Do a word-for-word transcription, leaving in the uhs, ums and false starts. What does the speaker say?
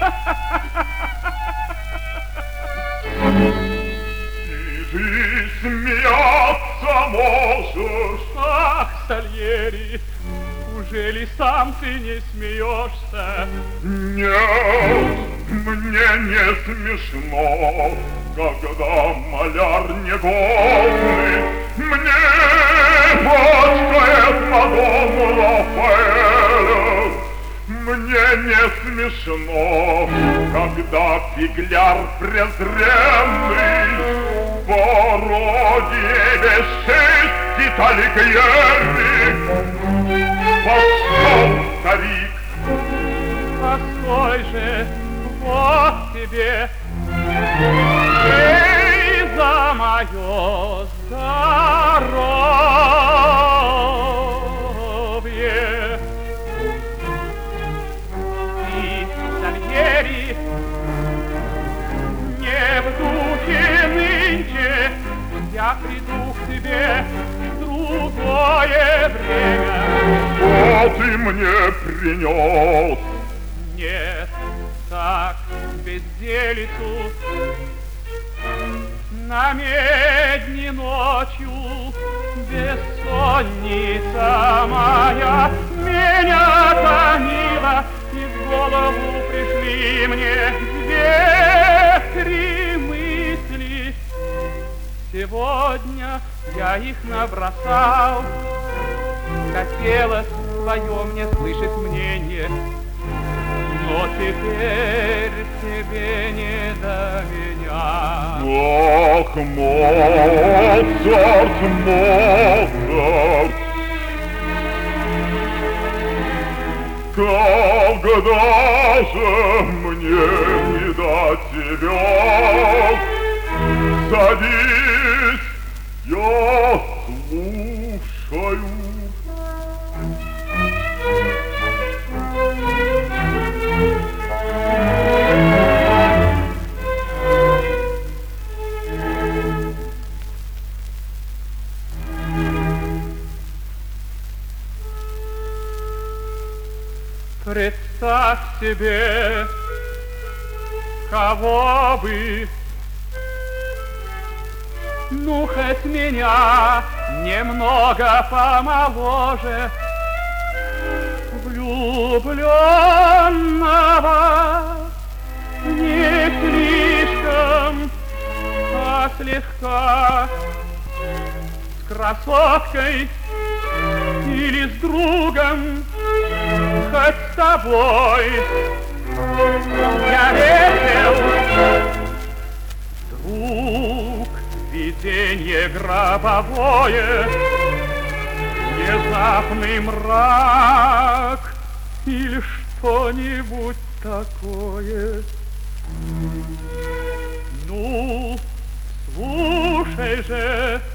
Ты смеяться можешь. Ах, Сальери, ужели сам ты не смеешься? Нет, мне не смешно, когда маляр негодный мне бочкает Мадонну Рафаэля. Мне не смешно, когда фигляр презренный пародии вещит Алигьери. Пошел, старик! Постой же, вот тебе, эй, за мое здоровье. И, Сальери, не в духе нынче, я приду к тебе в другое время. Что ты мне принес? Нет, так, безделицу, на медни ночью, бессонница моя меня томила, и в голову пришли мне две-три мысли. Сегодня я их набросал, хотелось твое мне слышать мнение, но теперь тебе не до меня. Ах, Моцарт, Моцарт, когда же мне не до тебя? Садись, я слушаю. Представь себе, кого бы, ну хоть меня немного помоложе, влюбленного, не слишком, а слегка, с красоткой или с другом, хоть с тобой я верил. Вдруг видение гробовое, внезапный мрак или что-нибудь такое. Ну, слушай же,